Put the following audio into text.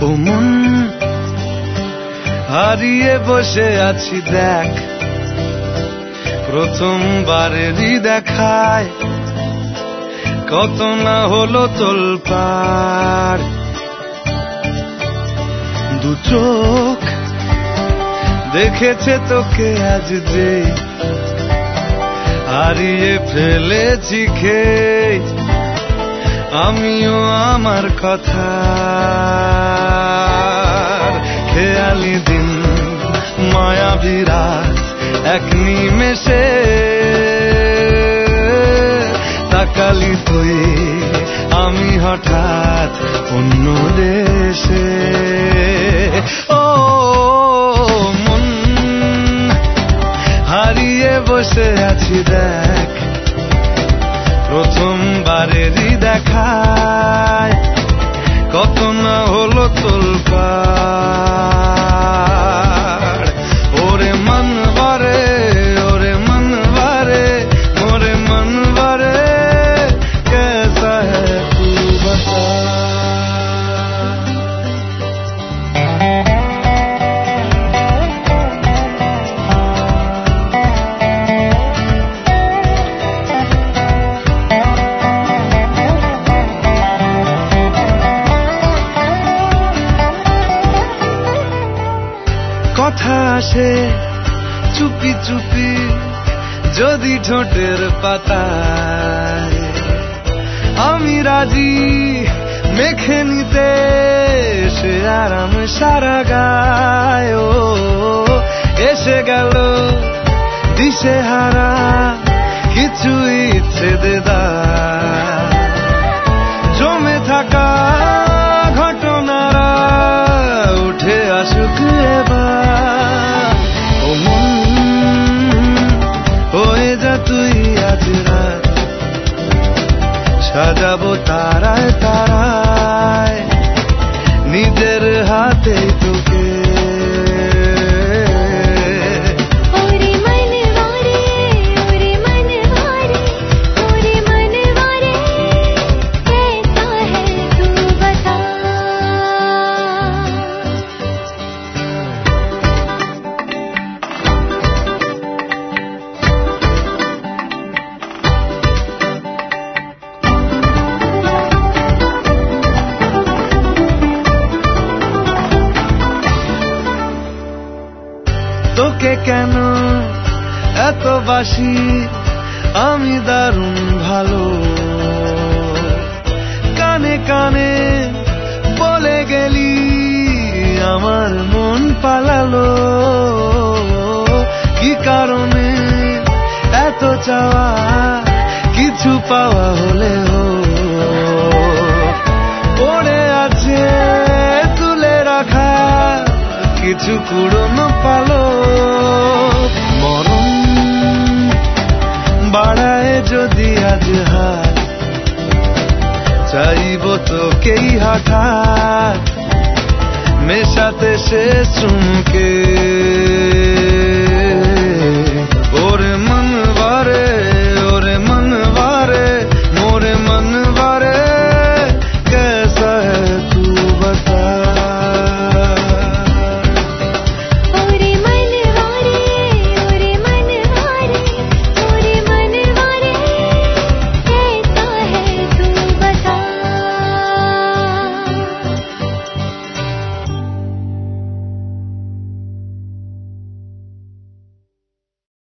মন হারিয়ে বসে আছি দেখ, প্রথমবারেরই দেখায় কত না হলো তোলপাড়। দু চোখ দেখেছে তোকে আজ যে, হারিয়ে ফেলেছি খেয়ে আমিও আমার কথা। খেয়ালি দিন মায়াবী রাত এক নিমেষে, তাকালি তুই আমি হঠাৎ অন্য দেশে। ও মন হারিয়ে বসে আছি দেখ, প্রথমবারেরই দেখায় কত না হলো তোলপাড়। ওরে মনবারে, ওরে মনবারে, ওরে মনবারে, कैसा है तू बता। কথা আসে চুপি চুপি যদি ঠোঁটের পাতায়, আমি রাজি মেখে নিতে সে আরাম সারা গায়। ও এসে গেল দিশে হারা কিছু ইচ্ছে দেদার, জমে থাকা ঘটনারা উঠে আসুক এবার। ও মন হয়ে যা তুই আজ রাত, সাজাবো তারায় তারায় নিজের হাতে তোকে। তোকে কেন এত বাসি আমি দারুণ ভালো, কানে কানে বলে গেলি আমার মন পালালো। কি কারণে এত চাওয়া কিছু পাওয়া হলেও পড়ে আছে তুলে রাখা কিছু কুড়নো পালো। মরণ বাড়ায় যদি আজ হাত, চাইব তোকেই হঠাৎ মেশাতে সে চুমকে।